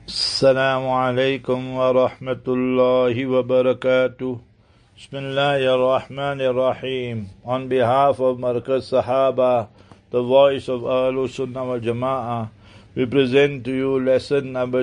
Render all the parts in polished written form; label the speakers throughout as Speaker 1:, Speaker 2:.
Speaker 1: Assalamu alaikum wa rahmatullahi wa barakatuh. Bismillahir Rahmanir Rahim. On behalf of Markaz Sahaba, the voice of Ahlus Sunnah wal Jama'ah, we present to you lesson number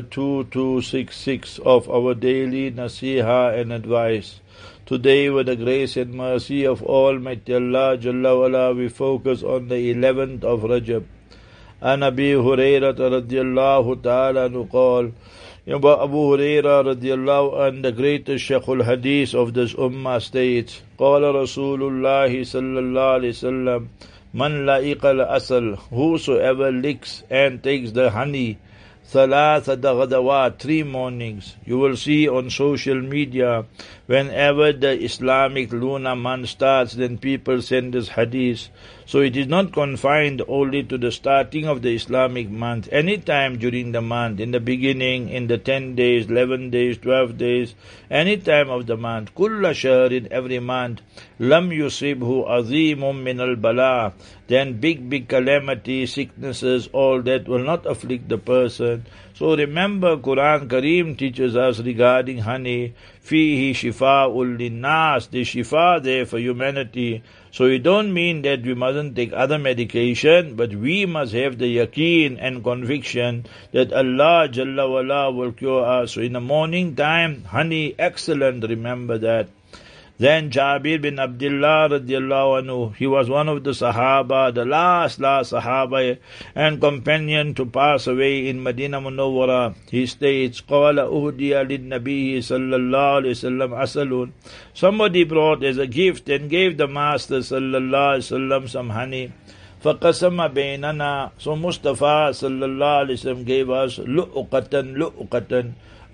Speaker 1: 2266 of our daily Nasiha and advice. Today, with the grace and mercy of Almighty Allah Jalla wala, we focus on the 11th of Rajab. An Abi Hurairah radiyallahu ta'ala anhu qala, Abu Hurairah radiyallahu anhu, the greatest Shaykhul Hadith of this ummah, states, Qala Rasulullah sallallahu alayhi wasallam, Man la'iqa al-asal, whosoever licks and takes the honey, Thalatha ghadawat, 3 mornings. You will see on social media, whenever the Islamic lunar month starts, then people send us hadith. So it is not confined only to the starting of the Islamic month. Any time during the month, in the beginning, in the 10 days, 11 days, 12 days, any time of the month, kulla shahrin, every month, lam yusibhu azimun min al-bala, then big calamity, sicknesses, all that will not afflict the person. So remember, Quran Kareem teaches us regarding honey, fihi shifa'ul linnas, the shifa there for humanity. So it don't mean that we mustn't take other medication, but we must have the yaqeen and conviction that Allah Jalla wala will cure us. So in the morning time, honey, excellent, remember that. Then Jabir bin Abdullah radiallahu anhu, he was one of the Sahaba, the last Sahaba and companion to pass away in Medina Munawwara. He states, قَالَ أُهْدِيَ لِلنَّبِيِّ sallallahu alayhi wasallam asalun. Somebody brought as a gift and gave the Master sallallahu alayhi wasallam some honey. فَقَسَمَ بَيْنَنَا. So Mustafa sallallahu alayhi wasallam gave us lu'qatan.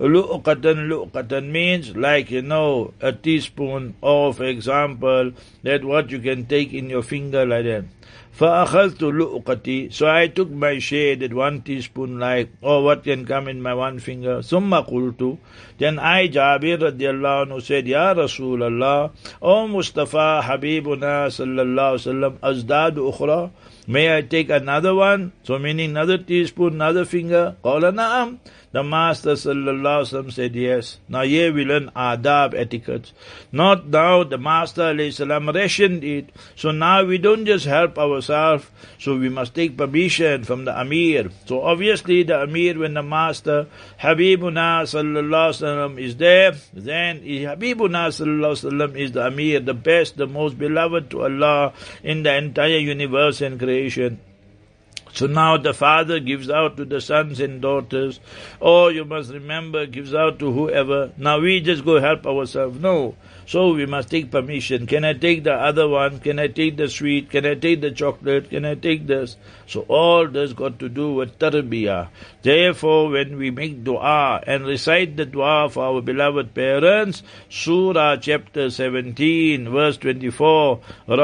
Speaker 1: Lu'qatan means like, a teaspoon, or for example, that what you can take in your finger like that. فَأَخَذْتُ لُؤْقَتِي. So I took my share, that 1 teaspoon like, or what can come in my 1 finger. ثُمَّ قُلْتُ. Then I, Jabir radiallahu anhu, said, Ya Rasulallah, O Mustafa Habibuna sallallahu sallam, azdadu ukhra. May I take another one? So meaning another teaspoon, another finger? Qala na'am. The Master sallallahu alaihi wasallam said yes. Now here we learn adab, etiquette. Not now the Master alayhi salam rationed it. So now we don't just help ourselves. So we must take permission from the Amir. So obviously the Amir, when the Master Habibuna sallallahu alaihi wasallam is there, then Habibuna sallallahu alaihi wasallam is the Amir, the best, the most beloved to Allah in the entire universe and creation. So now the father gives out to the sons and daughters, or you must remember, gives out to whoever. Now we just go help ourselves. No. So we must take permission. Can I take the other one? Can I take the sweet? Can I take the chocolate? Can I take this? So all this got to do with tarbiyah. Therefore, when we make dua and recite the dua for our beloved parents, Surah chapter 17, verse 24,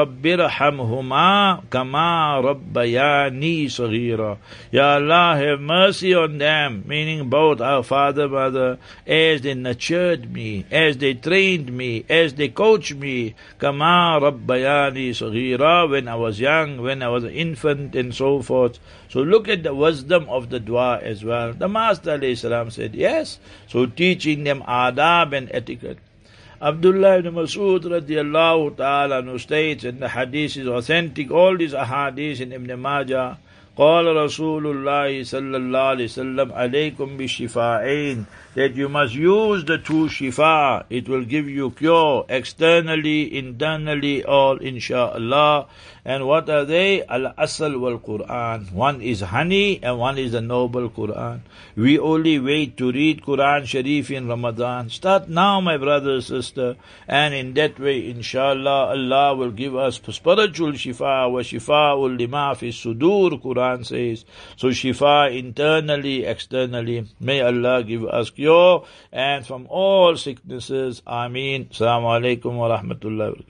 Speaker 1: Rabbirhamhuma kama rabbayani saghira. Ya Allah, have mercy on them, meaning both our father, mother, as they nurtured me, as they trained me, as they coached me, kama rabbayani saghira, when I was young, when I was an infant, and so forth. So look at the wisdom of the dua as well. The Master alayhi salam said yes. So teaching them adab and etiquette. Abdullah ibn Mas'ud radiallahu ta'ala anhu states, and the hadith is authentic, all these ahadith in Ibn Majah, قال رسول الله صلى الله عليه وسلم عليكم بالشفاعين, that you must use the 2 shifa. It will give you cure externally, internally, all insha'Allah. And what are they? Al-Asal wal-Quran. One is honey and one is the noble Quran. We only wait to read Quran Sharif in Ramadan. Start now, my brother and sister. And in that way, insha'Allah, Allah will give us spiritual shifa. Wa shifa'ul lima fi sudur, Quran says. So shifa internally, externally. May Allah give us cure and from all sicknesses. Ameen. Assalamu alaikum wa rahmatullahi wa barakatuh.